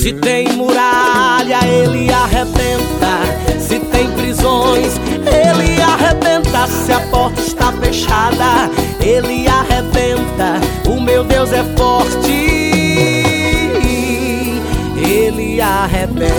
Se tem muralha, ele arrebenta. Se tem prisões, ele arrebenta. Se a porta está fechada, ele arrebenta. O meu Deus é forte, ele arrebenta.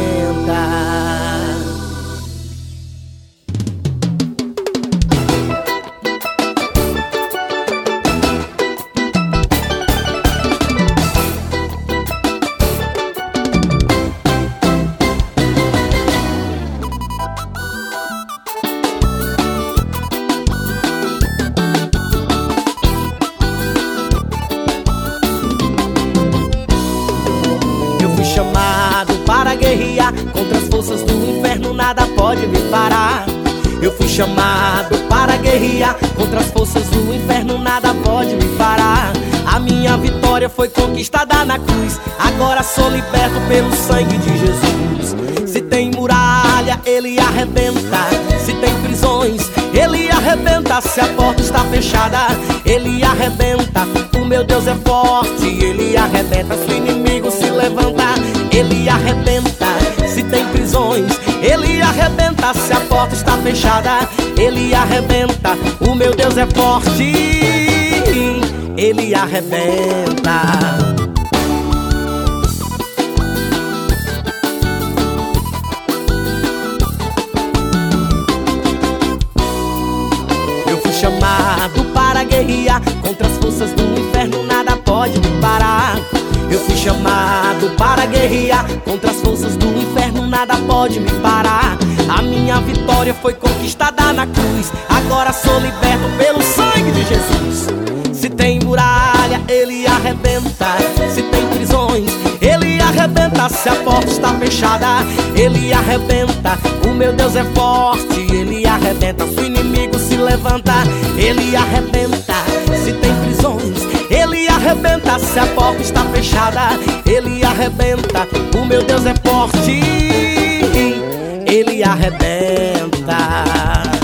Chamado para guerrear contra as forças do inferno, nada pode me parar. Eu fui chamado para guerrear contra as forças do inferno, nada pode me parar. A minha vitória foi conquistada na cruz, agora sou liberto pelo sangue de Jesus. Se tem muralha, ele arrebenta. Se tem prisões, ele arrebenta. Se a porta está fechada, ele arrebenta. O meu Deus é forte, ele arrebenta. Se o inimigo se levanta, ele arrebenta. Se tem prisões, ele arrebenta. Se a porta está fechada, ele arrebenta. O meu Deus é forte, ele arrebenta. Chamado para guerrear contra as forças do inferno, nada pode me parar. Eu fui chamado para guerrear contra as forças do inferno, nada pode me parar. A minha vitória foi conquistada na cruz, agora sou liberto pelo sangue de Jesus. Se tem muralha, ele arrebenta. Se tem prisões, ele arrebenta. Se a porta está fechada, ele arrebenta. O meu Deus é forte, ele arrebenta. Se o inimigo se levanta, ele arrebenta. Se tem prisões, ele arrebenta. Se a porta está fechada, ele arrebenta. O meu Deus é forte, ele arrebenta.